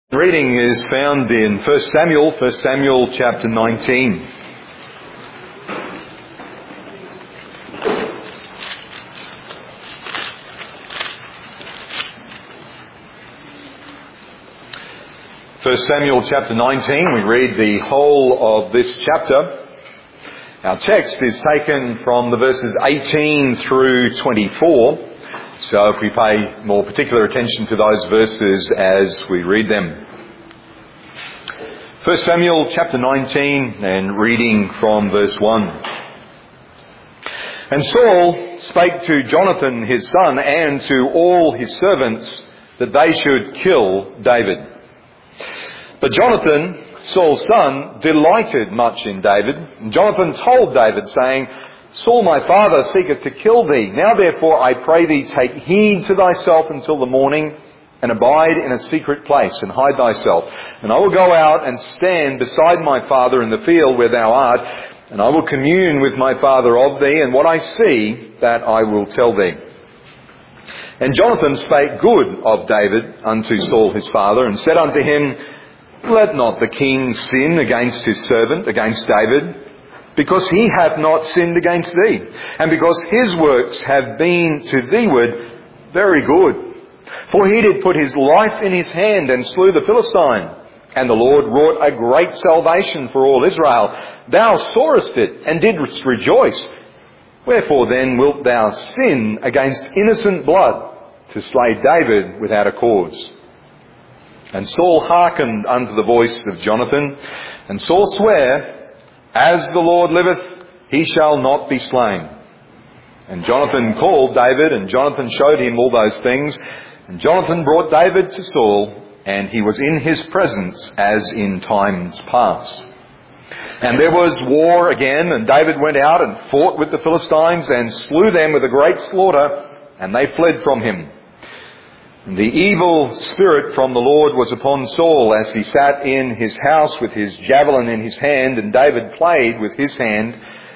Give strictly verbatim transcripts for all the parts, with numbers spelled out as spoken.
Reading is found in First Samuel, First Samuel chapter nineteen. First Samuel chapter nineteen, we read the whole of this chapter. Our text is taken from the verses eighteen through twenty-four. So if we pay more particular attention to those verses as we read them. First Samuel chapter nineteen and reading from verse one. And Saul spake to Jonathan his son and to all his servants that they should kill David. But Jonathan, Saul's son, delighted much in David. And Jonathan told David, saying, Saul my father seeketh to kill thee. Now therefore I pray thee, take heed to thyself until the morning, and abide in a secret place, and hide thyself. And I will go out and stand beside my father in the field where thou art, and I will commune with my father of thee, and what I see, that I will tell thee. And Jonathan spake good of David unto Saul his father, and said unto him, Let not the king sin against his servant, against David, because he hath not sinned against thee, and because his works have been to theeward very good. For he did put his life in his hand and slew the Philistine, and the Lord wrought a great salvation for all Israel. Thou sawest it, and didst rejoice. Wherefore then wilt thou sin against innocent blood, to slay David without a cause? And Saul hearkened unto the voice of Jonathan, and Saul sware, As the Lord liveth, he shall not be slain. And Jonathan called David, and Jonathan showed him all those things. And Jonathan brought David to Saul, and he was in his presence as in times past. And there was war again, and David went out and fought with the Philistines, and slew them with a great slaughter, and they fled from him. And the evil spirit from the Lord was upon Saul as he sat in his house with his javelin in his hand, and David played with his hand.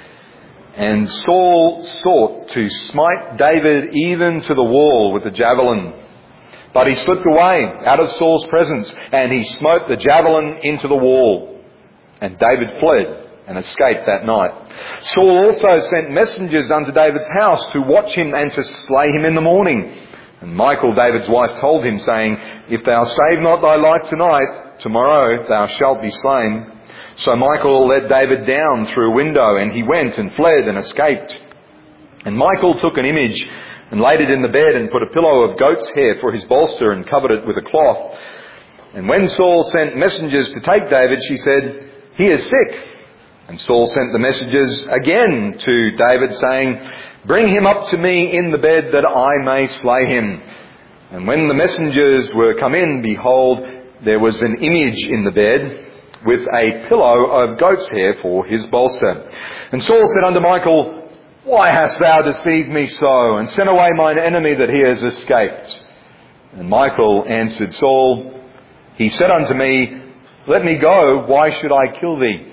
And Saul sought to smite David even to the wall with the javelin. But he slipped away out of Saul's presence, and he smote the javelin into the wall. And David fled and escaped that night. Saul also sent messengers unto David's house to watch him and to slay him in the morning. And Michal, David's wife, told him, saying, If thou save not thy life tonight, tomorrow thou shalt be slain. So Michal let David down through a window, and he went and fled and escaped. And Michal took an image and laid it in the bed, and put a pillow of goat's hair for his bolster, and covered it with a cloth. And when Saul sent messengers to take David, she said, He is sick. And Saul sent the messengers again to David, saying, Bring him up to me in the bed, that I may slay him. And when the messengers were come in, behold, there was an image in the bed, with a pillow of goat's hair for his bolster. And Saul said unto Michal, Why hast thou deceived me so, and sent away mine enemy that he has escaped? And Michal answered Saul, He said unto me, Let me go, why should I kill thee?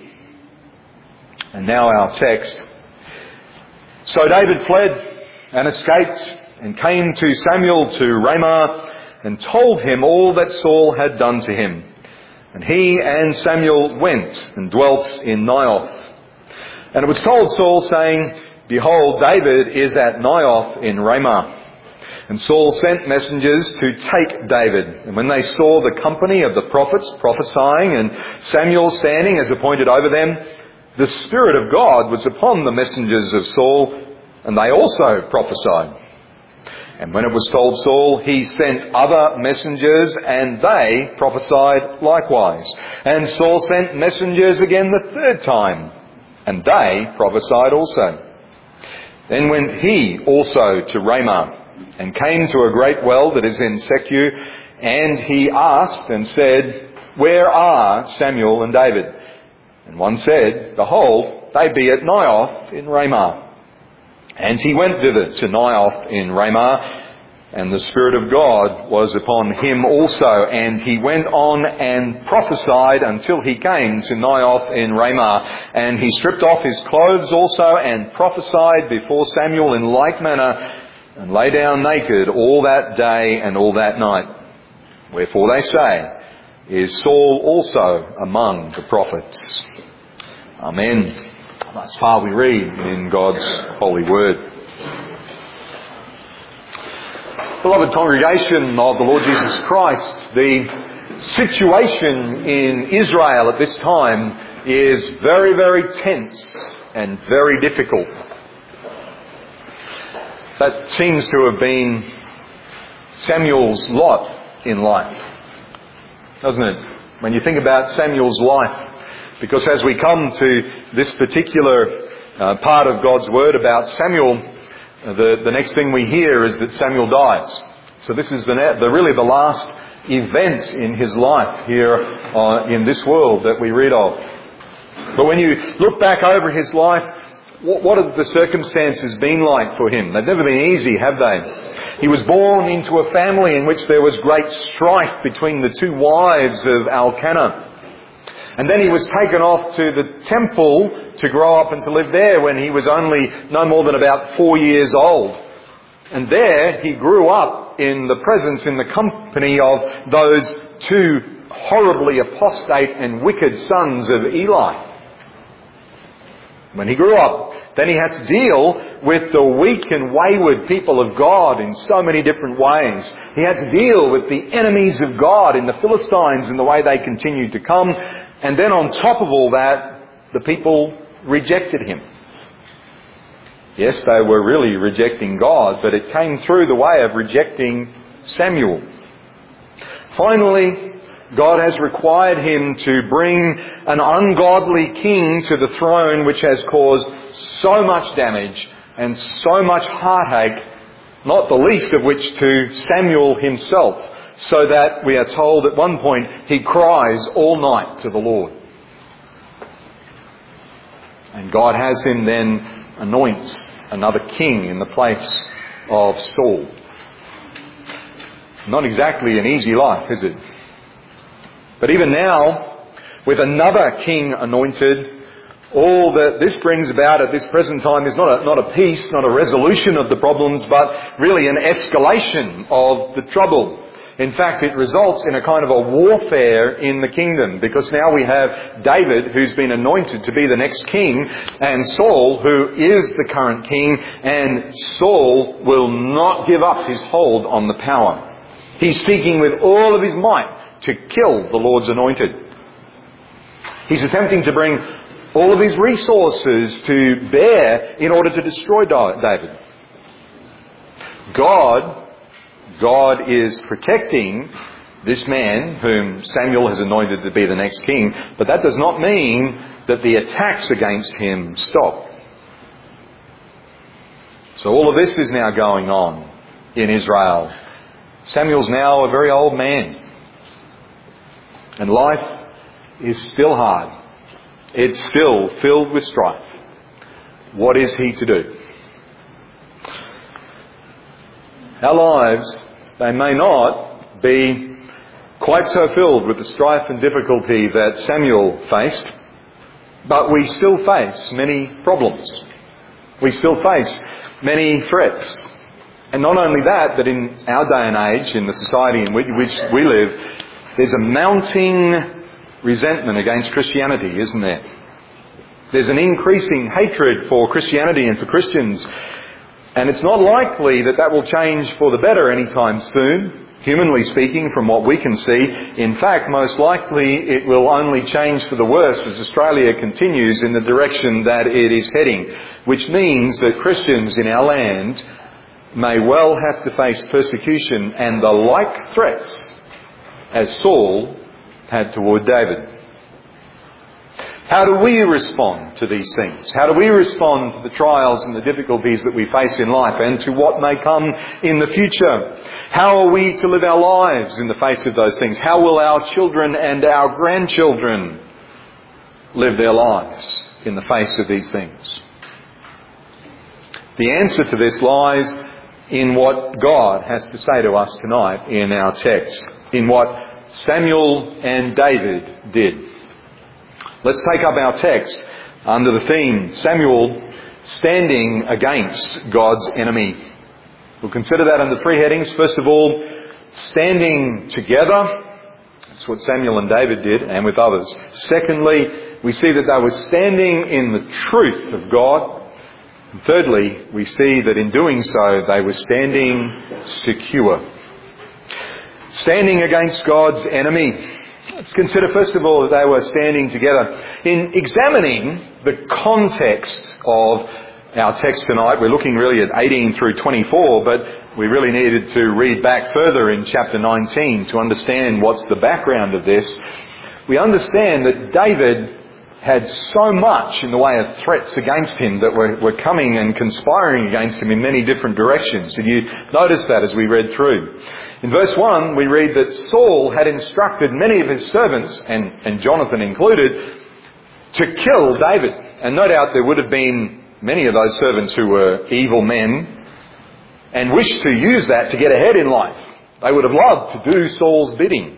And now our text. So David fled and escaped, and came to Samuel to Ramah, and told him all that Saul had done to him. And he and Samuel went and dwelt in Naioth. And it was told Saul, saying, Behold, David is at Naioth in Ramah. And Saul sent messengers to take David. And when they saw the company of the prophets prophesying, and Samuel standing as appointed over them, the Spirit of God was upon the messengers of Saul, and they also prophesied. And when it was told Saul, he sent other messengers, and they prophesied likewise. And Saul sent messengers again the third time, and they prophesied also. Then went he also to Ramah, and came to a great well that is in Secu, and he asked and said, Where are Samuel and David? And one said, Behold, they be at Naioth in Ramah. And he went thither to Naioth in Ramah, and the Spirit of God was upon him also. And he went on and prophesied until he came to Naioth in Ramah. And he stripped off his clothes also, and prophesied before Samuel in like manner, and lay down naked all that day and all that night. Wherefore they say, is Saul also among the prophets? Amen. Thus far we read in God's holy word. Beloved congregation of the Lord Jesus Christ, the situation in Israel at this time is very, very tense and very difficult. That seems to have been Samuel's lot in life, doesn't it? When you think about Samuel's life, because as we come to this particular uh, part of God's Word about Samuel, uh, the, the next thing we hear is that Samuel dies. So this is the, the really the last event in his life here uh, in this world that we read of. But when you look back over his life, what, what have the circumstances been like for him? They've never been easy, have they? He was born into a family in which there was great strife between the two wives of Elkanah. And then he was taken off to the temple to grow up and to live there when he was only no more than about four years old. And there he grew up in the presence, in the company of those two horribly apostate and wicked sons of Eli. When he grew up, then he had to deal with the weak and wayward people of God in so many different ways. He had to deal with the enemies of God in the Philistines and the way they continued to come. And then on top of all that, the people rejected him. Yes, they were really rejecting God, but it came through the way of rejecting Samuel. Finally, God has required him to bring an ungodly king to the throne which has caused so much damage and so much heartache, not the least of which to Samuel himself, so that we are told at one point he cries all night to the Lord. And God has him then anoint another king in the place of Saul. Not exactly an easy life, is it? But even now, with another king anointed, all that this brings about at this present time is not a, not a peace, not a resolution of the problems, but really an escalation of the trouble. In fact, it results in a kind of a warfare in the kingdom, because now we have David, who's been anointed to be the next king, and Saul, who is the current king, and Saul will not give up his hold on the power. He's seeking with all of his might to kill the Lord's anointed. He's attempting to bring all of his resources to bear in order to destroy David. God God is protecting this man whom Samuel has anointed to be the next king, but that does not mean that the attacks against him stop. So all of this is now going on in Israel. Samuel's now a very old man, and life is still hard. It's still filled with strife. What is he to do? Our lives, they may not be quite so filled with the strife and difficulty that Samuel faced, but we still face many problems. We still face many threats. And not only that, but in our day and age, in the society in which we live, there's a mounting resentment against Christianity, isn't there? There's an increasing hatred for Christianity and for Christians. And it's not likely that that will change for the better anytime soon, humanly speaking, from what we can see. In fact, most likely it will only change for the worse as Australia continues in the direction that it is heading, which means that Christians in our land may well have to face persecution and the like threats as Saul had toward David. How do we respond to these things? How do we respond to the trials and the difficulties that we face in life and to what may come in the future? How are we to live our lives in the face of those things? How will our children and our grandchildren live their lives in the face of these things? The answer to this lies in what God has to say to us tonight in our text, in what Samuel and David did. Let's take up our text under the theme, Samuel standing against God's enemy. We'll consider that under three headings. First of all, standing together. That's what Samuel and David did, and with others. Secondly, we see that they were standing in the truth of God. And thirdly, we see that in doing so, they were standing secure. Standing against God's enemy. Let's consider first of all that they were standing together. In examining the context of our text tonight, we're looking really at eighteen through twenty-four, but we really needed to read back further in chapter nineteen to understand what's the background of this. We understand that David had so much in the way of threats against him that were, were coming and conspiring against him in many different directions. Did you notice that as we read through? In verse one, we read that Saul had instructed many of his servants, and, and Jonathan included, to kill David. And no doubt there would have been many of those servants who were evil men and wished to use that to get ahead in life. They would have loved to do Saul's bidding.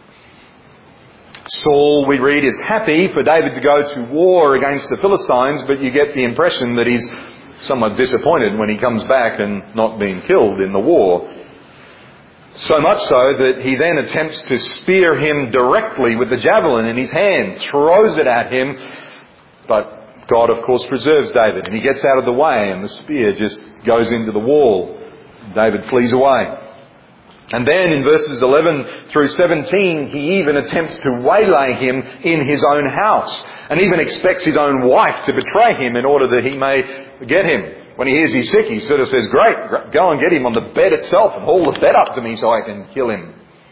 Saul, we read, is happy for David to go to war against the Philistines, but you get the impression that he's somewhat disappointed when he comes back and not being killed in the war. So much so that he then attempts to spear him directly with the javelin in his hand, throws it at him, but God, of course, preserves David, and he gets out of the way, and the spear just goes into the wall. David flees away. And then in verses eleven through seventeen, he even attempts to waylay him in his own house, and even expects his own wife to betray him in order that he may get him. When he hears he's sick, he sort of says, great, go and get him on the bed itself and haul the bed up to me so I can kill him.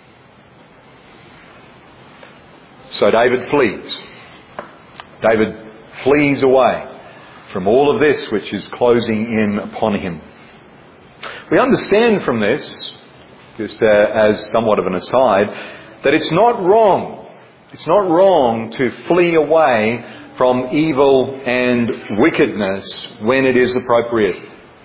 So David flees. David flees away from all of this which is closing in upon him. We understand from this, just uh, as somewhat of an aside, that it's not wrong. It's not wrong to flee away from evil and wickedness when it is appropriate.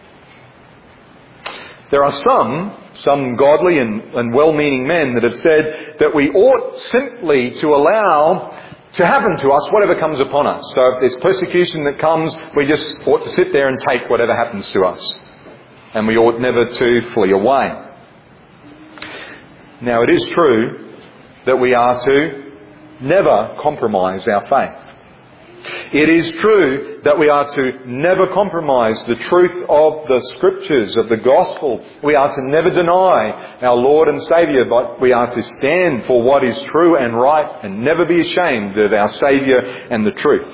There are some, some godly and, and well-meaning men that have said that we ought simply to allow to happen to us whatever comes upon us. So if there's persecution that comes, we just ought to sit there and take whatever happens to us. And we ought never to flee away. Now, it is true that we are to never compromise our faith. It is true that we are to never compromise the truth of the Scriptures, of the Gospel. We are to never deny our Lord and Saviour, but we are to stand for what is true and right and never be ashamed of our Saviour and the truth.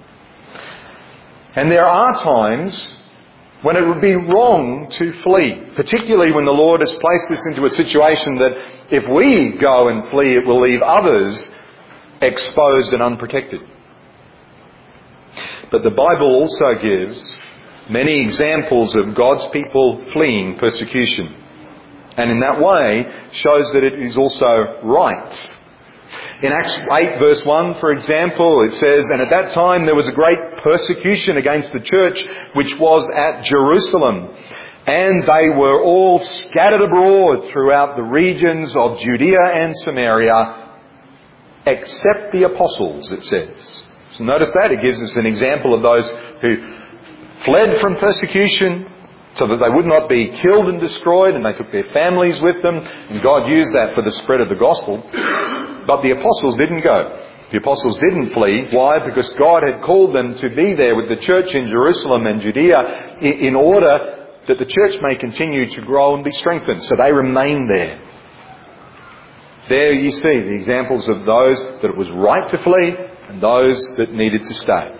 And there are times when it would be wrong to flee, particularly when the Lord has placed us into a situation that if we go and flee, it will leave others exposed and unprotected. But the Bible also gives many examples of God's people fleeing persecution. And in that way shows that it is also right. In Acts eight verse one, for example, it says, "And at that time there was a great persecution against the church which was at Jerusalem. And they were all scattered abroad throughout the regions of Judea and Samaria, except the apostles," it says. So notice that. It gives us an example of those who fled from persecution so that they would not be killed and destroyed, and they took their families with them, and God used that for the spread of the gospel. But the apostles didn't go. The apostles didn't flee. Why? Because God had called them to be there with the church in Jerusalem and Judea in order that the church may continue to grow and be strengthened. So they remained there. There you see the examples of those that it was right to flee and those that needed to stay.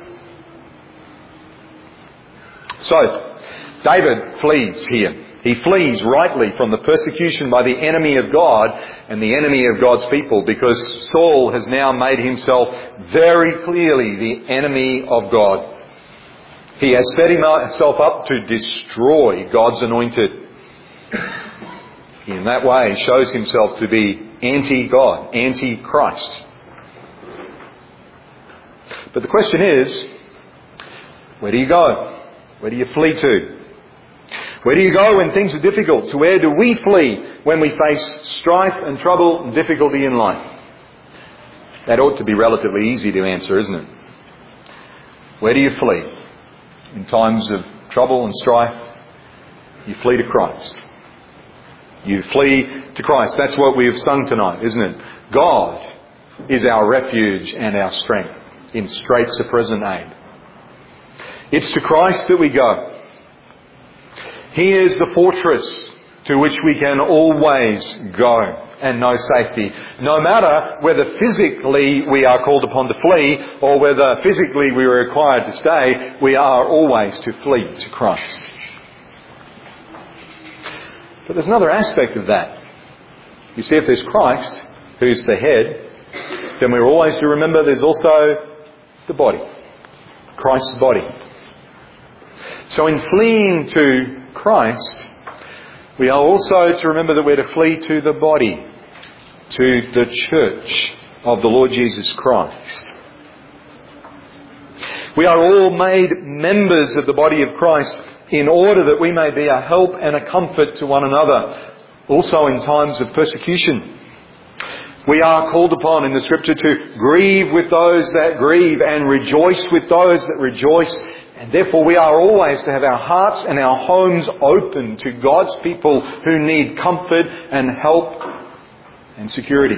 So, David flees here. He flees rightly from the persecution by the enemy of God and the enemy of God's people, because Saul has now made himself very clearly the enemy of God. He has set himself up to destroy God's anointed. In that way, he shows himself to be anti-God, anti-Christ. But the question is, where do you go? Where do you flee to? Where do you go when things are difficult? To where do we flee when we face strife and trouble and difficulty in life? That ought to be relatively easy to answer, isn't it? Where do you flee? In times of trouble and strife, you flee to Christ. You flee to Christ. That's what we have sung tonight, isn't it? God is our refuge and our strength in straits of present aid. It's to Christ that we go. He is the fortress to which we can always go and know safety. No matter whether physically we are called upon to flee or whether physically we are required to stay, we are always to flee to Christ. But there's another aspect of that. You see, if there's Christ, who's the head, then we're always to remember there's also the body. Christ's body. So in fleeing to Christ, we are also to remember that we're to flee to the body, to the church of the Lord Jesus Christ. We are all made members of the body of Christ in order that we may be a help and a comfort to one another, also in times of persecution. We are called upon in the Scripture to grieve with those that grieve and rejoice with those that rejoice. And therefore we are always to have our hearts and our homes open to God's people who need comfort and help and security.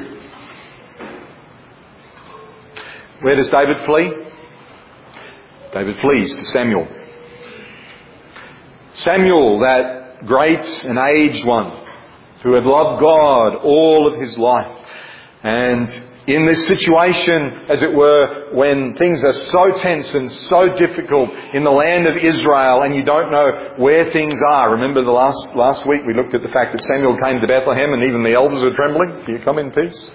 Where does David flee? David flees to Samuel. Samuel, that great and aged one who had loved God all of his life. And in this situation, as it were, when things are so tense and so difficult in the land of Israel and you don't know where things are. Remember the last last week we looked at the fact that Samuel came to Bethlehem and even the elders were trembling. Do you come in peace?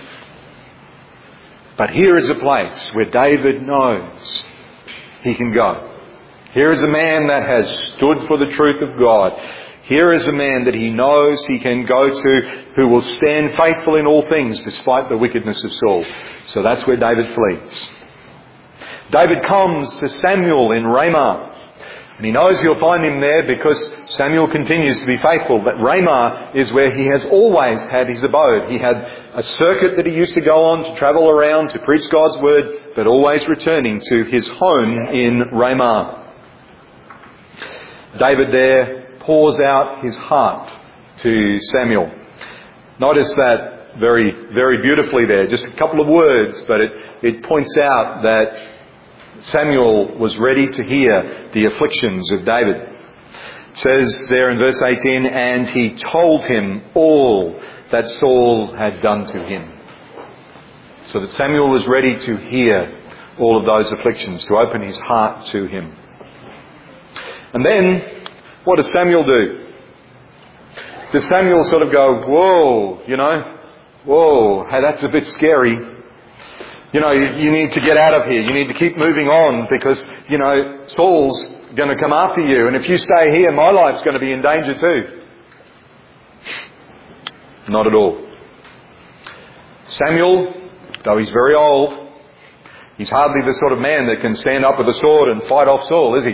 But here is a place where David knows he can go. Here is a man that has stood for the truth of God. Here is a man that he knows he can go to who will stand faithful in all things despite the wickedness of Saul. So that's where David flees. David comes to Samuel in Ramah. And he knows he'll find him there because Samuel continues to be faithful. But Ramah is where he has always had his abode. He had a circuit that he used to go on to travel around to preach God's word, but always returning to his home in Ramah. David there pours out his heart to Samuel. Notice that very, very beautifully there. Just a couple of words, but it, it points out that Samuel was ready to hear the afflictions of David. It says there in verse eighteen, and he told him all that Saul had done to him. So that Samuel was ready to hear all of those afflictions, to open his heart to him. And then, what does Samuel do? Does Samuel sort of go, whoa, you know, whoa, hey, that's a bit scary. You know, you, you need to get out of here. You need to keep moving on because, you know, Saul's going to come after you. And if you stay here, my life's going to be in danger too. Not at all. Samuel, though he's very old, he's hardly the sort of man that can stand up with a sword and fight off Saul, is he?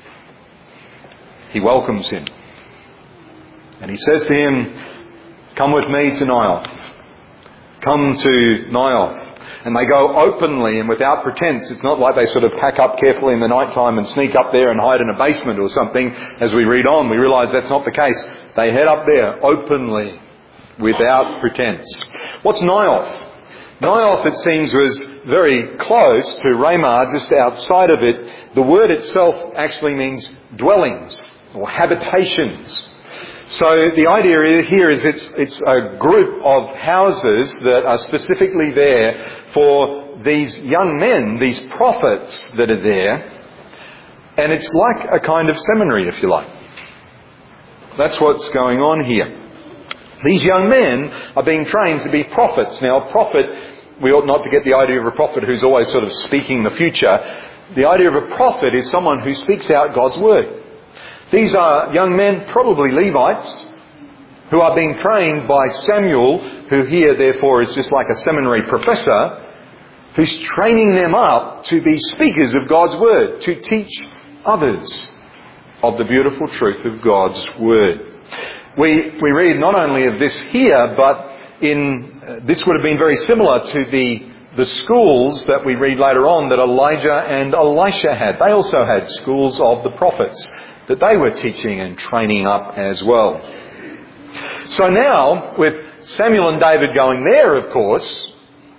He welcomes him. And he says to him, come with me to Naioth. Come to Naioth. And they go openly and without pretense. It's not like they sort of pack up carefully in the night time and sneak up there and hide in a basement or something. As we read on, we realise that's not the case. They head up there openly, without pretense. What's Naioth? Naioth, it seems, was very close to Ramah, just outside of it. The word itself actually means dwellings or habitations. So the idea here is it's, it's a group of houses that are specifically there for these young men, these prophets that are there. And it's like a kind of seminary, if you like. That's what's going on here. These young men are being trained to be prophets. Now, a prophet, we ought not to get the idea of a prophet who's always sort of speaking the future. The idea of a prophet is someone who speaks out God's word. These are young men, probably Levites, who are being trained by Samuel, who here therefore is just like a seminary professor, who's training them up to be speakers of God's word, to teach others of the beautiful truth of God's word. We we read not only of this here, but in uh, this would have been very similar to the the schools that we read later on that Elijah and Elisha had. They also had schools of the prophets that they were teaching and training up as well. So now, with Samuel and David going there, of course,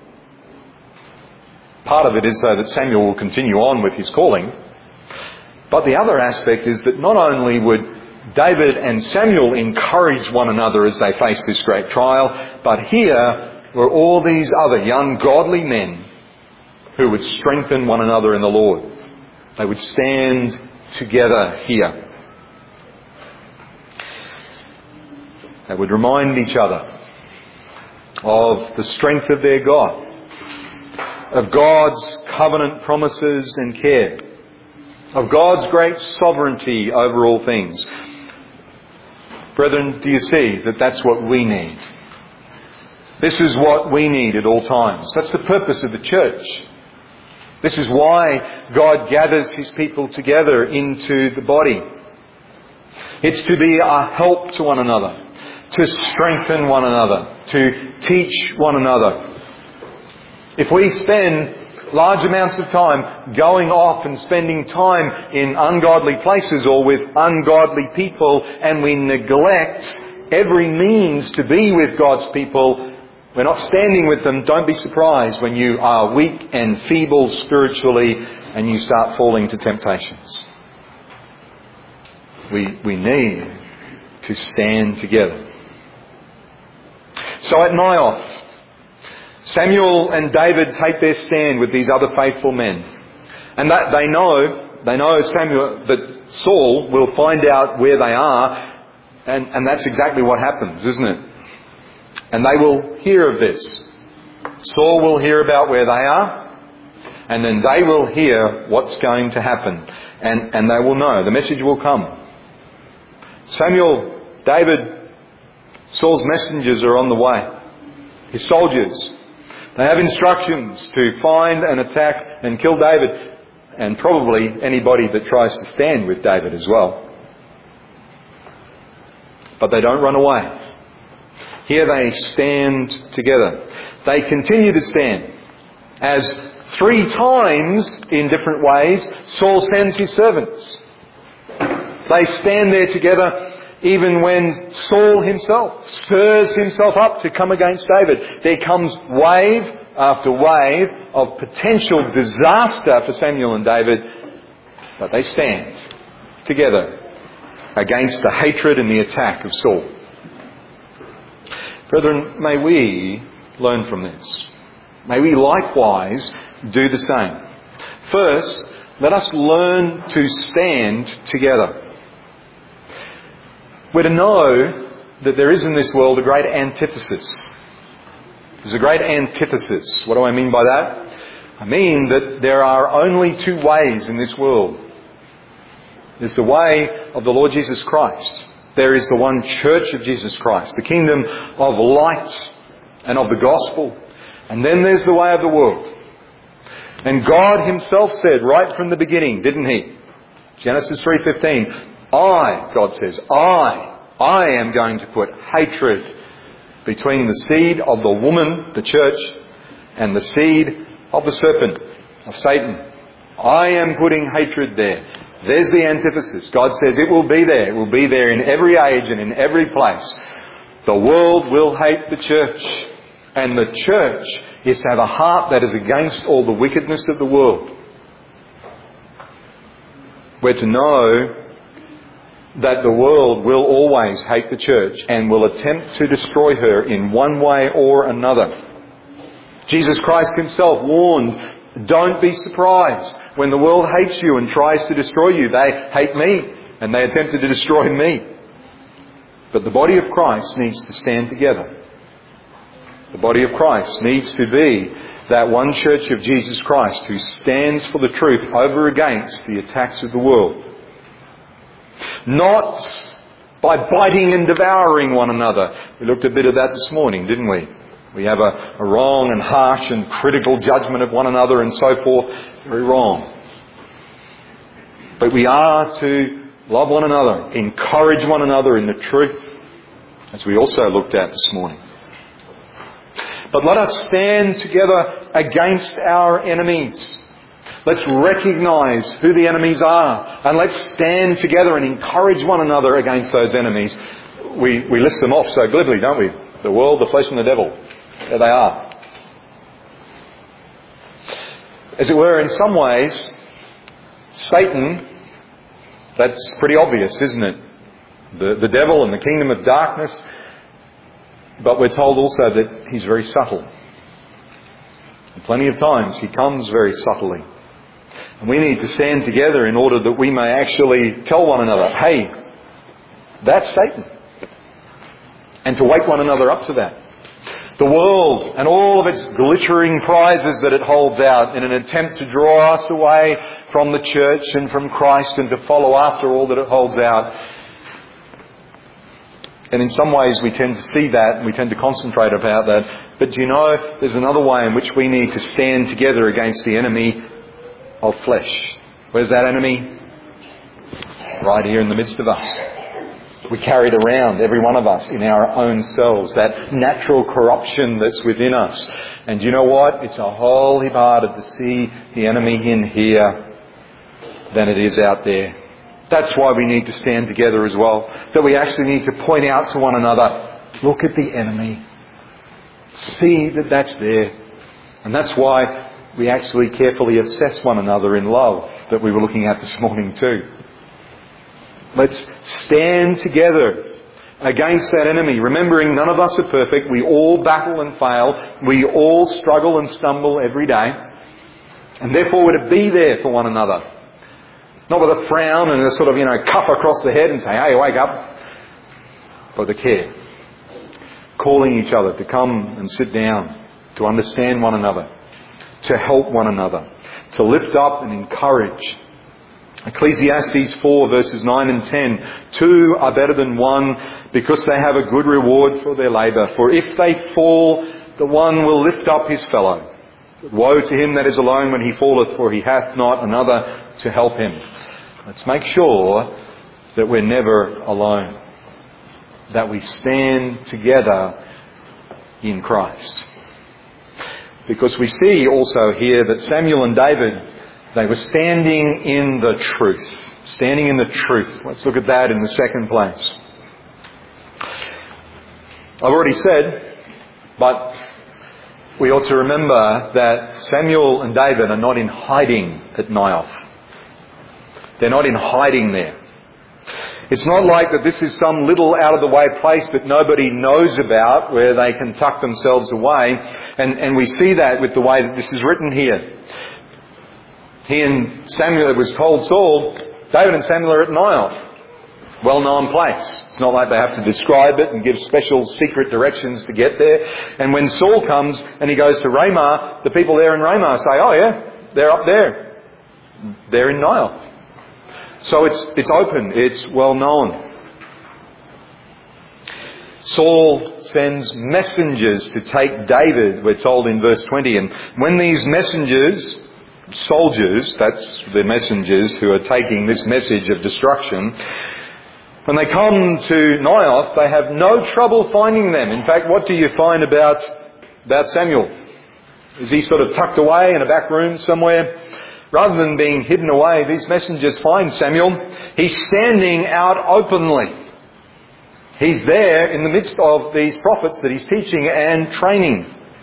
part of it is so that Samuel will continue on with his calling. But the other aspect is that not only would David and Samuel encourage one another as they face this great trial, but here were all these other young godly men who would strengthen one another in the Lord. They would stand together here. They would remind each other of the strength of their God, of God's covenant promises and care, of God's great sovereignty over all things. Brethren, do you see that that's what we need? This is what we need at all times. That's the purpose of the church. This is why God gathers His people together into the body. It's to be a help to one another, to strengthen one another, to teach one another. If we spend large amounts of time going off and spending time in ungodly places or with ungodly people, and we neglect every means to be with God's people, we're not standing with them, don't be surprised when you are weak and feeble spiritually and you start falling to temptations. We, we need to stand together. So at Naioth, Samuel and David take their stand with these other faithful men. And that they know, they know Samuel, that Saul will find out where they are, and, and that's exactly what happens, isn't it? And they will hear of this. Saul will hear about where they are, and then they will hear what's going to happen. And, and they will know. The message will come. Samuel, David, Saul's messengers are on the way. His soldiers. They have instructions to find and attack and kill David, and probably anybody that tries to stand with David as well. But they don't run away. Here they stand together. They continue to stand as three times in different ways Saul sends his servants. They stand there together even when Saul himself stirs himself up to come against David. There comes wave after wave of potential disaster for Samuel and David, but they stand together against the hatred and the attack of Saul. Brethren, may we learn from this. May we likewise do the same. First, let us learn to stand together. We're to know that there is in this world a great antithesis. There's a great antithesis. What do I mean by that? I mean that there are only two ways in this world. There's the way of the Lord Jesus Christ. There is the one church of Jesus Christ, the kingdom of light and of the gospel. And then there's the way of the world. And God Himself said right from the beginning, didn't He? Genesis three fifteen, I, God says, I, I am going to put hatred between the seed of the woman, the church, and the seed of the serpent, of Satan. I am putting hatred there. There's the antithesis. God says it will be there. It will be there in every age and in every place. The world will hate the church. And the church is to have a heart that is against all the wickedness of the world. We're to know that the world will always hate the church and will attempt to destroy her in one way or another. Jesus Christ Himself warned, don't be surprised when the world hates you and tries to destroy you. They hate me and they attempted to destroy me. But the body of Christ needs to stand together. The body of Christ needs to be that one church of Jesus Christ who stands for the truth over against the attacks of the world. Not by biting and devouring one another. We looked a bit of that this morning, didn't we? We have a, a wrong and harsh and critical judgment of one another and so forth. Very wrong. But we are to love one another, encourage one another in the truth, as we also looked at this morning. But let us stand together against our enemies. Let's recognise who the enemies are, and let's stand together and encourage one another against those enemies. we, we list them off so glibly, don't we? The world, the flesh and the devil. There they are. As it were, in some ways, Satan, that's pretty obvious, isn't it? The, the devil and the kingdom of darkness. But we're told also that he's very subtle. And plenty of times he comes very subtly. And we need to stand together in order that we may actually tell one another, hey, that's Satan. And to wake one another up to that. The world and all of its glittering prizes that it holds out in an attempt to draw us away from the church and from Christ and to follow after all that it holds out. And in some ways we tend to see that and we tend to concentrate about that. But do you know, there's another way in which we need to stand together against the enemy of flesh. Where's that enemy? Right here in the midst of us. We carry it around, every one of us, in our own selves, that natural corruption that's within us. And you know what? It's a whole heap harder to see the enemy in here than it is out there. That's why we need to stand together as well. That we actually need to point out to one another, look at the enemy. See that that's there. And that's why we actually carefully assess one another in love that we were looking at this morning too. Let's stand together against that enemy, remembering none of us are perfect. We all battle and fail. We all struggle and stumble every day. And therefore we're to be there for one another. Not with a frown and a sort of, you know, cuff across the head and say, hey, wake up. But with a care. Calling each other to come and sit down, to understand one another, to help one another, to lift up and encourage. Ecclesiastes four verses nine and ten. Two are better than one because they have a good reward for their labour. For if they fall, the one will lift up his fellow. But woe to him that is alone when he falleth, for he hath not another to help him. Let's make sure that we're never alone. That we stand together in Christ. Because we see also here that Samuel and David, they were standing in the truth. Standing in the truth. Let's look at that in the second place. I've already said, but we ought to remember that Samuel and David are not in hiding at Naioth. They're not in hiding there. It's not like that this is some little out-of-the-way place that nobody knows about where they can tuck themselves away. And, and we see that with the way that this is written here. He and Samuel, it was told Saul, David and Samuel are at Naioth. Well-known place. It's not like they have to describe it and give special secret directions to get there. And when Saul comes and he goes to Ramah, the people there in Ramah say, oh yeah, they're up there. They're in Naioth. So it's it's open, it's well known. Saul sends messengers to take David, we're told in verse twenty. And when these messengers, soldiers, that's the messengers who are taking this message of destruction, when they come to Naioth, they have no trouble finding them. In fact, what do you find about, about Samuel? Is he sort of tucked away in a back room somewhere? Rather than being hidden away, these messengers find Samuel. He's standing out openly. He's there in the midst of these prophets that he's teaching and training.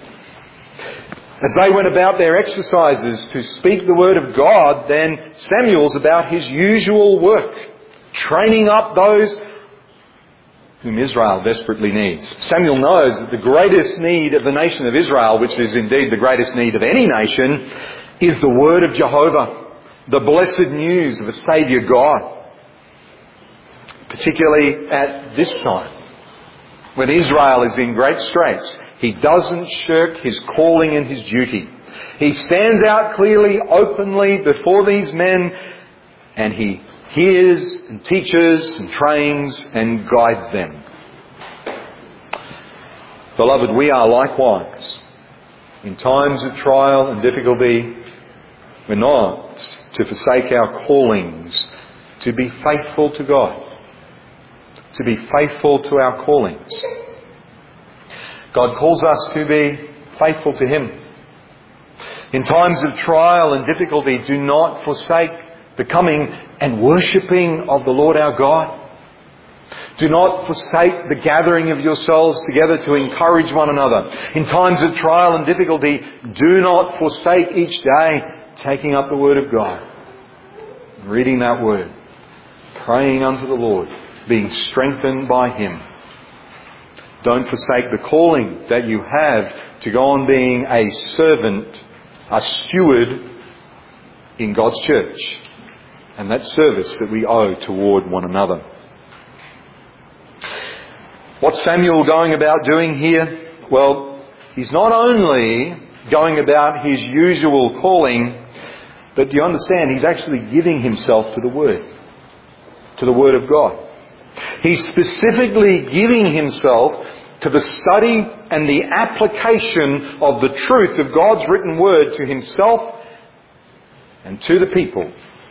As they went about their exercises to speak the word of God, then Samuel's about his usual work, training up those whom Israel desperately needs. Samuel knows that the greatest need of the nation of Israel, which is indeed the greatest need of any nation, is the word of Jehovah, the blessed news of a Saviour God. Particularly at this time, when Israel is in great straits, he doesn't shirk his calling and his duty. He stands out clearly, openly before these men, and he hears and teaches and trains and guides them. Beloved, we are likewise. In times of trial and difficulty, we're not to forsake our callings, to be faithful to God, to be faithful to our callings. God calls us to be faithful to Him. In times of trial and difficulty, do not forsake the coming and worshipping of the Lord our God. Do not forsake the gathering of yourselves together to encourage one another. In times of trial and difficulty, do not forsake each day taking up the Word of God, reading that Word, praying unto the Lord, being strengthened by Him. Don't forsake the calling that you have to go on being a servant, a steward in God's church, and that service that we owe toward one another. What's Samuel going about doing here? Well, he's not only going about his usual calling, but do you understand, he's actually giving himself to the Word, to the Word of God. He's specifically giving himself to the study and the application of the truth of God's written Word to himself and to the people.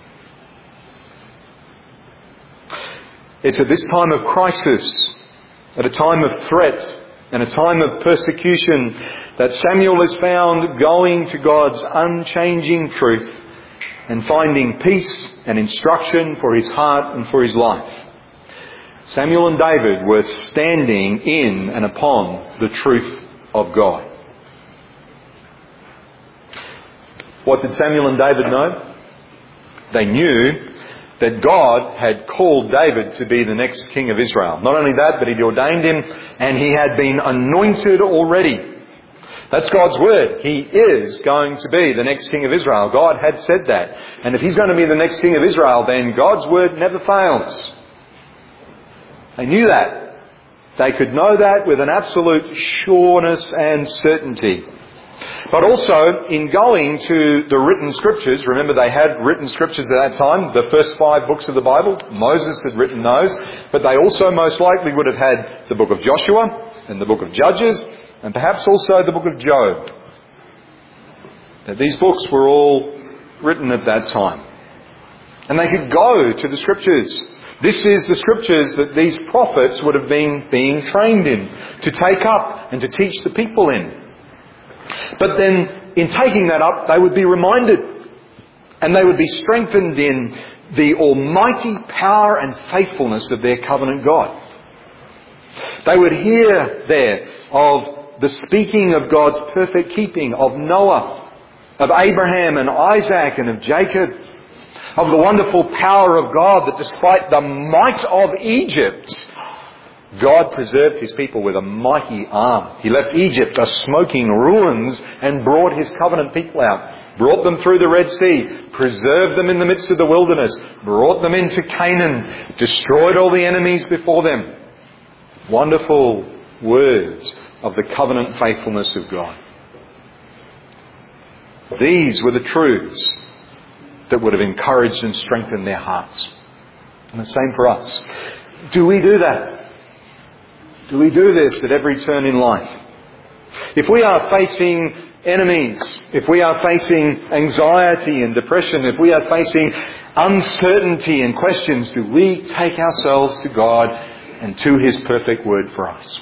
It's at this time of crisis, at a time of threat and a time of persecution, that Samuel is found going to God's unchanging truth and finding peace and instruction for his heart and for his life. Samuel and David were standing in and upon the truth of God. What did Samuel and David know? They knew that God had called David to be the next king of Israel. Not only that, but He'd ordained him and he had been anointed already. That's God's word. He is going to be the next king of Israel. God had said that. And if He's going to be the next king of Israel, then God's word never fails. They knew that. They could know that with an absolute sureness and certainty. But also, in going to the written scriptures, remember they had written scriptures at that time, the first five books of the Bible, Moses had written those, but they also most likely would have had the book of Joshua and the book of Judges, and perhaps also the book of Job. Now, these books were all written at that time. And they could go to the scriptures. This is the scriptures that these prophets would have been being trained in, to take up and to teach the people in. But then, in taking that up, they would be reminded and they would be strengthened in the almighty power and faithfulness of their covenant God. They would hear there of the speaking of God's perfect keeping of Noah, of Abraham and Isaac and of Jacob, of the wonderful power of God that despite the might of Egypt, God preserved His people with a mighty arm. He left Egypt a smoking ruins and brought His covenant people out. Brought them through the Red Sea. Preserved them in the midst of the wilderness. Brought them into Canaan. Destroyed all the enemies before them. Wonderful words of the covenant faithfulness of God. These were the truths that would have encouraged and strengthened their hearts. And the same for us. Do we do that? Do we do this at every turn in life? If we are facing enemies, if we are facing anxiety and depression, if we are facing uncertainty and questions, do we take ourselves to God and to His perfect word for us?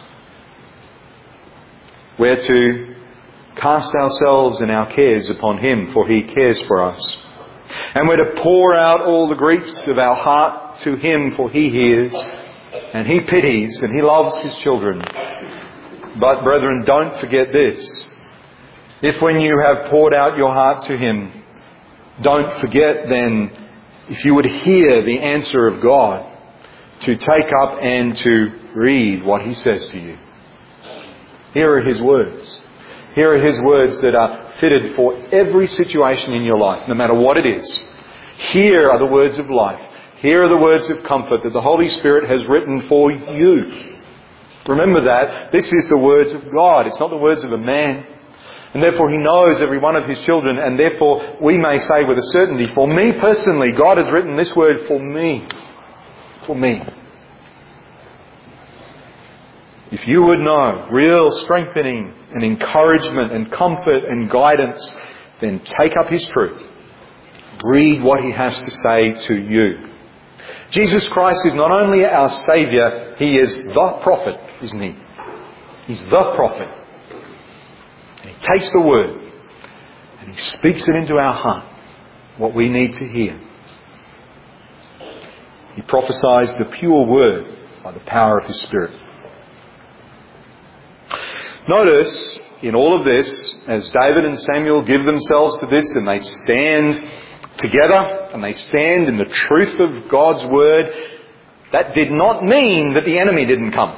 We're to cast ourselves and our cares upon Him, for He cares for us. And we're to pour out all the griefs of our heart to Him, for He hears. And He pities and He loves His children. But brethren, don't forget this. If when you have poured out your heart to Him, don't forget then, if you would hear the answer of God, to take up and to read what He says to you. Here are His words. Here are His words that are fitted for every situation in your life, no matter what it is. Here are the words of life. Here are the words of comfort that the Holy Spirit has written for you. Remember that. This is the words of God. It's not the words of a man. And therefore He knows every one of His children. And therefore we may say with a certainty, for me personally, God has written this word for me. For me. If you would know real strengthening and encouragement and comfort and guidance, then take up His truth. Read what He has to say to you. Jesus Christ is not only our Saviour, He is the prophet, isn't He? He's the prophet. And He takes the word and He speaks it into our heart, what we need to hear. He prophesies the pure word by the power of His Spirit. Notice, in all of this, as David and Samuel give themselves to this and they stand together and they stand in the truth of God's Word, that did not mean that the enemy didn't come.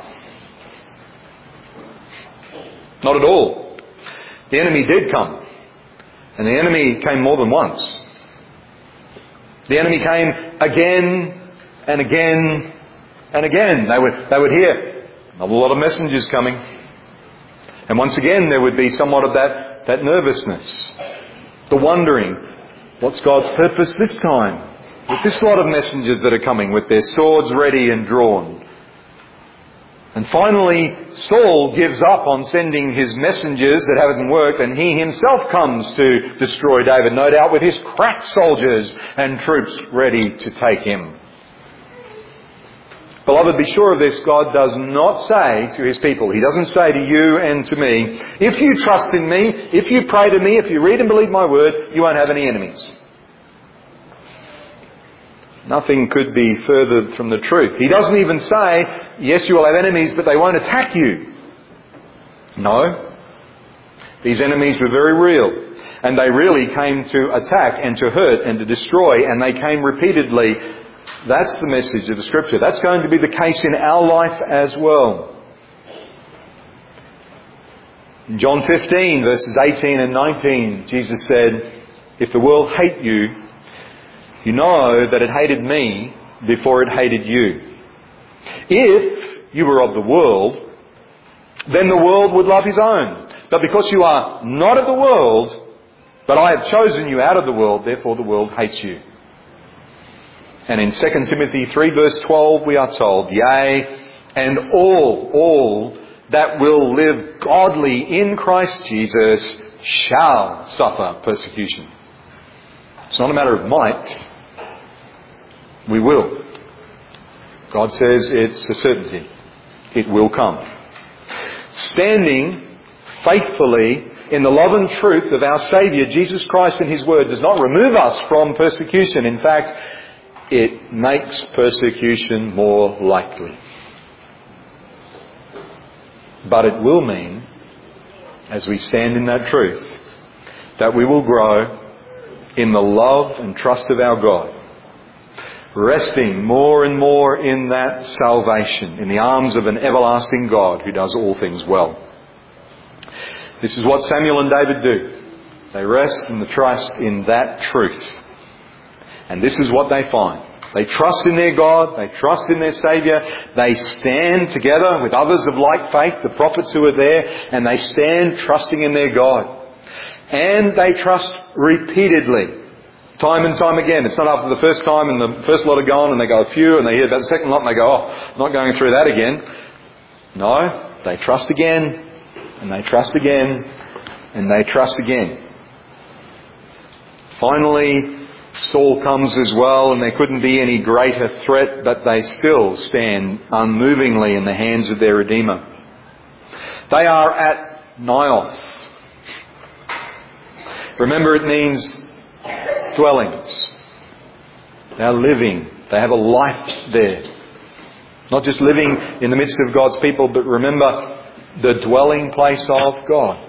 Not at all. The enemy did come. And the enemy came more than once. The enemy came again and again and again. They would, they would hear a lot of messengers coming. And once again there would be somewhat of that, that nervousness. The wondering, what's God's purpose this time? With this lot of messengers that are coming with their swords ready and drawn. And finally, Saul gives up on sending his messengers that haven't worked, and he himself comes to destroy David, no doubt with his crack soldiers and troops ready to take him. Beloved, be sure of this, God does not say to His people, He doesn't say to you and to me, if you trust in me, if you pray to me, if you read and believe my word, you won't have any enemies. Nothing could be further from the truth. He doesn't even say, yes, you will have enemies, but they won't attack you. No. These enemies were very real. And they really came to attack and to hurt and to destroy. And they came repeatedly. That's the message of the Scripture. That's going to be the case in our life as well. In John fifteen, verses eighteen and nineteen, Jesus said, if the world hate you, you know that it hated me before it hated you. If you were of the world, then the world would love his own. But because you are not of the world, but I have chosen you out of the world, therefore the world hates you. And in Second Timothy three verse twelve we are told, yea, and all, all that will live godly in Christ Jesus shall suffer persecution. It's not a matter of might. We will. God says it's a certainty. It will come. Standing faithfully in the love and truth of our Saviour, Jesus Christ and His Word, does not remove us from persecution. In fact, it makes persecution more likely. But it will mean, as we stand in that truth, that we will grow in the love and trust of our God, resting more and more in that salvation, in the arms of an everlasting God who does all things well. This is what Samuel and David do. They rest and trust in that truth. And this is what they find. They trust in their God, they trust in their Saviour, they stand together with others of like faith, the prophets who are there, and they stand trusting in their God. And they trust repeatedly. Time and time again. It's not after the first time and the first lot are gone and they go a few and they hear about the second lot and they go, oh, I'm not going through that again. No, they trust again and they trust again and they trust again. Finally, Saul comes as well, and there couldn't be any greater threat, but they still stand unmovingly in the hands of their Redeemer. They are at Naioth. Remember, it means dwellings. They are living. They have a life there. Not just living in the midst of God's people, but remember, the dwelling place of God.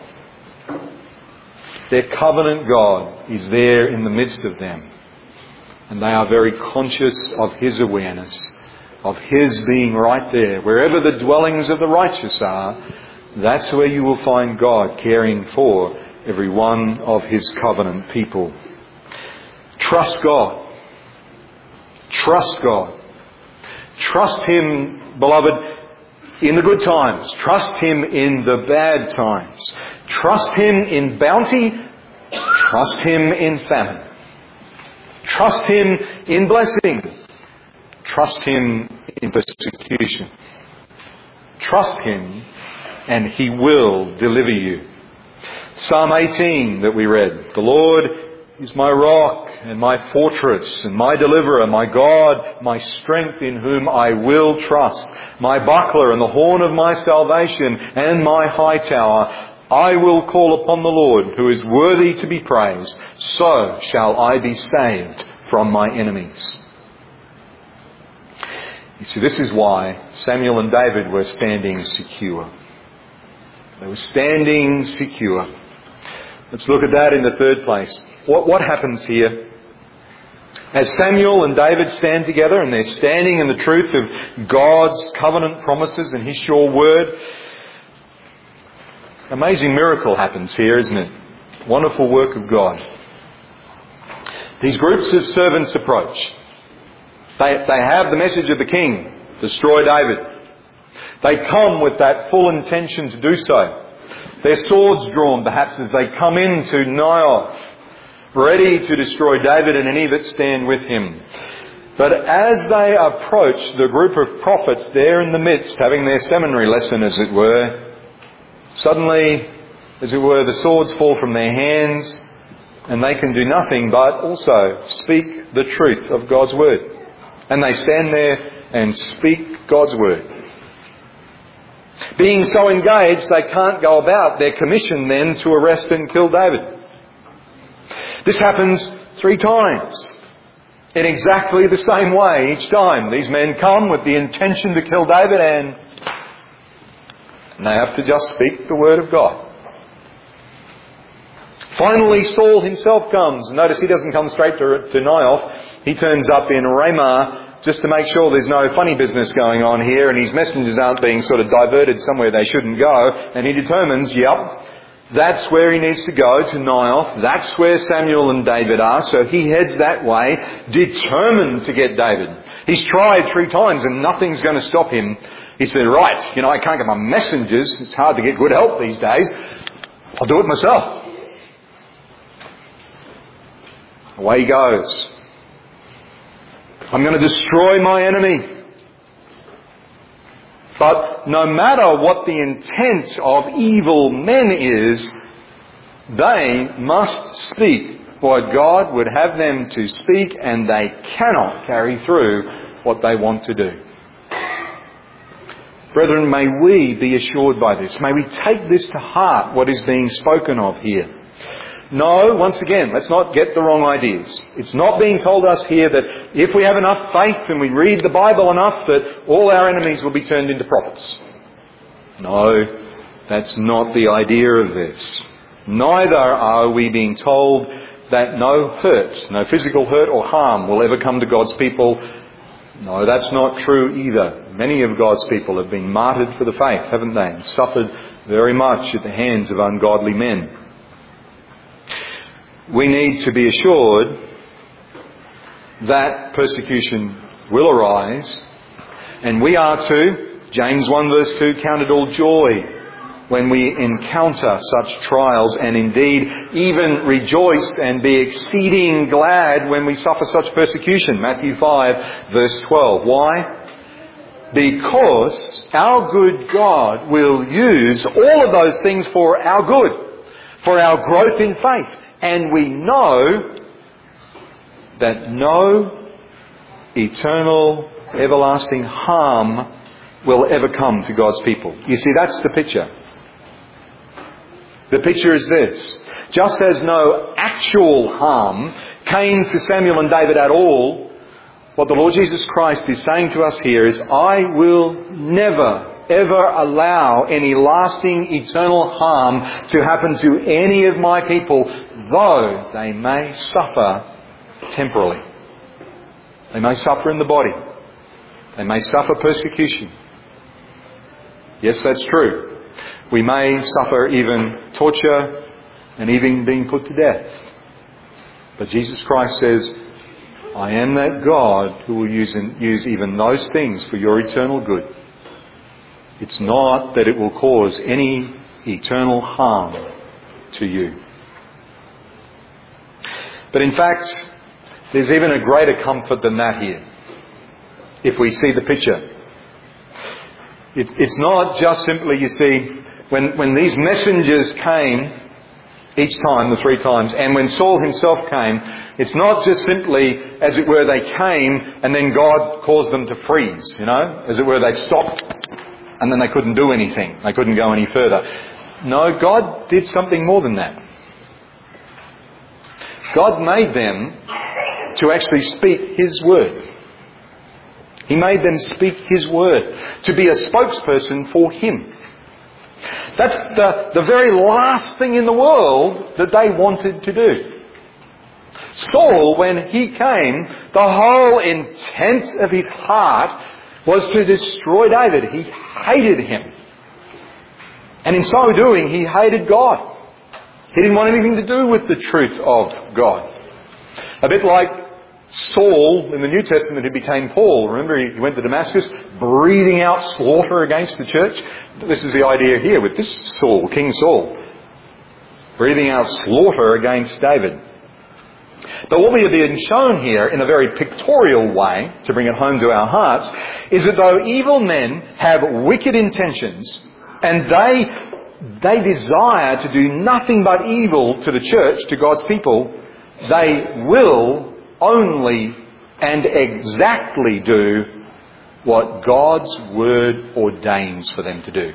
Their covenant God is there in the midst of them. And they are very conscious of His awareness, of His being right there. Wherever the dwellings of the righteous are, that's where you will find God caring for every one of His covenant people. Trust God. Trust God. Trust Him, beloved, in the good times. Trust Him in the bad times. Trust Him in bounty. Trust Him in famine. Trust Him in blessing. Trust Him in persecution. Trust Him and He will deliver you. Psalm eighteen that we read. The Lord is my rock and my fortress and my deliverer, my God, my strength in whom I will trust, my buckler and the horn of my salvation and my high tower. I will call upon the Lord, who is worthy to be praised. So shall I be saved from my enemies. You see, this is why Samuel and David were standing secure. They were standing secure. Let's look at that in the third place. What, what happens here? As Samuel and David stand together and they're standing in the truth of God's covenant promises and His sure word, amazing miracle happens here, isn't it? Wonderful work of God. These groups of servants approach. They, they have the message of the king, destroy David. They come with that full intention to do so. Their swords drawn perhaps as they come into Naioth, ready to destroy David and any that stand with him. But as they approach the group of prophets there in the midst, having their seminary lesson as it were, suddenly, as it were, the swords fall from their hands and they can do nothing but also speak the truth of God's word. And they stand there and speak God's word. Being so engaged, they can't go about their commission then to arrest and kill David. This happens three times in exactly the same way each time. These men come with the intention to kill David and, and they have to just speak the word of God. Finally, Saul himself comes. Notice he doesn't come straight to, to Naioth. He turns up in Ramah just to make sure there's no funny business going on here and his messengers aren't being sort of diverted somewhere they shouldn't go. And he determines, yep, that's where he needs to go, to Naioth. That's where Samuel and David are. So he heads that way, determined to get David. He's tried three times and nothing's going to stop him. He said, right, you know, I can't get my messengers. It's hard to get good help these days. I'll do it myself. Away he goes. I'm going to destroy my enemy. But no matter what the intent of evil men is, they must speak what God would have them to speak, and they cannot carry through what they want to do. Brethren, may we be assured by this. May we take this to heart, what is being spoken of here. No, once again, let's not get the wrong ideas. It's not being told us here that if we have enough faith and we read the Bible enough that all our enemies will be turned into prophets. No, that's not the idea of this. Neither are we being told that no hurt, no physical hurt or harm will ever come to God's people. No, that's not true either. Many of God's people have been martyred for the faith, haven't they? And suffered very much at the hands of ungodly men. We need to be assured that persecution will arise, and we are to, James one verse two, count it all joy when we encounter such trials, and indeed even rejoice and be exceeding glad when we suffer such persecution. Matthew five verse twelve. Why? Because our good God will use all of those things for our good, for our growth in faith. And we know that no eternal, everlasting harm will ever come to God's people. You see, that's the picture. The picture is this. Just as no actual harm came to Samuel and David at all, what the Lord Jesus Christ is saying to us here is, I will never ever allow any lasting eternal harm to happen to any of my people, though they may suffer temporally. They may suffer in the body. They may suffer persecution. Yes, that's true. We may suffer even torture and even being put to death. But Jesus Christ says, I am that God who will use, use even those things for your eternal good. It's not that it will cause any eternal harm to you. But in fact, there's even a greater comfort than that here, if we see the picture. It, it's not just simply, you see, when, when these messengers came each time, the three times, and when Saul himself came, it's not just simply, as it were, they came and then God caused them to freeze, you know, as it were, they stopped and then they couldn't do anything. They couldn't go any further. No, God did something more than that. God made them to actually speak His word. He made them speak His word, to be a spokesperson for Him. That's the, the very last thing in the world that they wanted to do. Saul, when he came, the whole intent of his heart was to destroy David. He hated him. And in so doing, he hated God. He didn't want anything to do with the truth of God. A bit like Saul in the New Testament who became Paul. Remember, he went to Damascus breathing out slaughter against the church. This is the idea here with this Saul, King Saul. Breathing out slaughter against David. But what we are being shown here in a very pictorial way, to bring it home to our hearts, is that though evil men have wicked intentions and they they desire to do nothing but evil to the church, to God's people, they will only and exactly do what God's word ordains for them to do.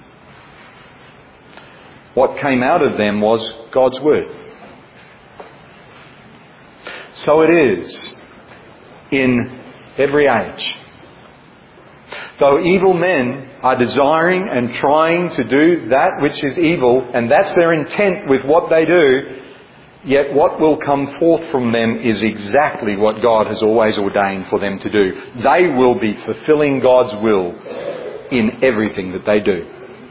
What came out of them was God's word. So it is in every age. Though evil men are desiring and trying to do that which is evil, and that's their intent with what they do, yet what will come forth from them is exactly what God has always ordained for them to do. They will be fulfilling God's will in everything that they do.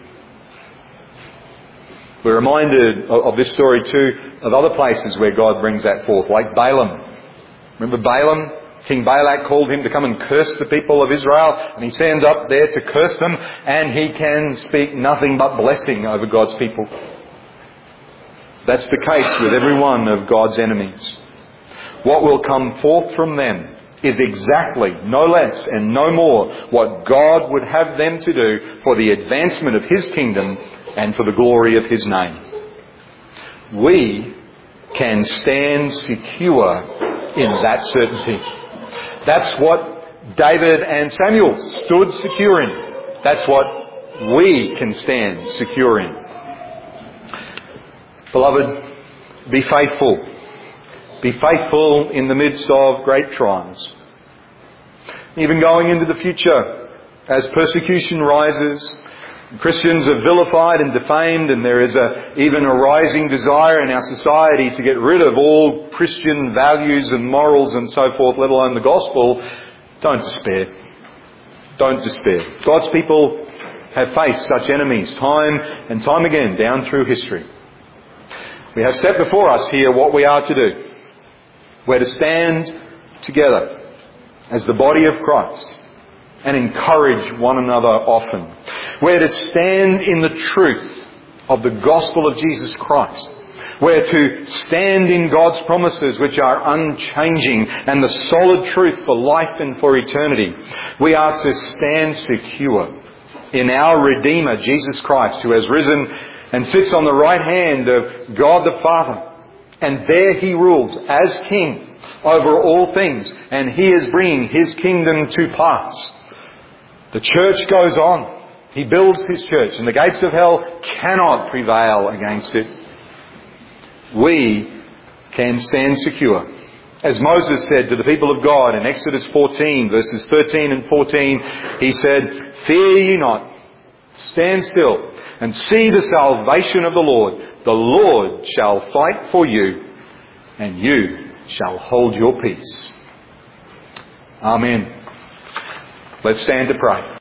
We're reminded of this story too of other places where God brings that forth, like Balaam. Remember Balaam? King Balak called him to come and curse the people of Israel, and he stands up there to curse them, and he can speak nothing but blessing over God's people. That's the case with every one of God's enemies. What will come forth from them is exactly, no less and no more, what God would have them to do for the advancement of His kingdom and for the glory of His name. We can stand secure in that certainty. That's what David and Samuel stood secure in. That's what we can stand secure in. Beloved, be faithful. Be faithful in the midst of great trials. Even going into the future, as persecution rises, Christians are vilified and defamed, and there is a, even a rising desire in our society to get rid of all Christian values and morals and so forth, let alone the gospel. Don't despair. Don't despair. God's people have faced such enemies time and time again down through history. We have set before us here what we are to do. We're to stand together as the body of Christ and encourage one another often. We're to stand in the truth of the gospel of Jesus Christ. We're to stand in God's promises, which are unchanging, and the solid truth for life and for eternity. We are to stand secure in our Redeemer, Jesus Christ, who has risen and sits on the right hand of God the Father. And there He rules as King over all things, and He is bringing His kingdom to pass. The church goes on. He builds His church, and the gates of hell cannot prevail against it. We can stand secure. As Moses said to the people of God in Exodus fourteen, verses thirteen and fourteen, he said, "Fear ye not, stand still, and see the salvation of the Lord. The Lord shall fight for you, and you shall hold your peace." Amen. Let's stand to pray.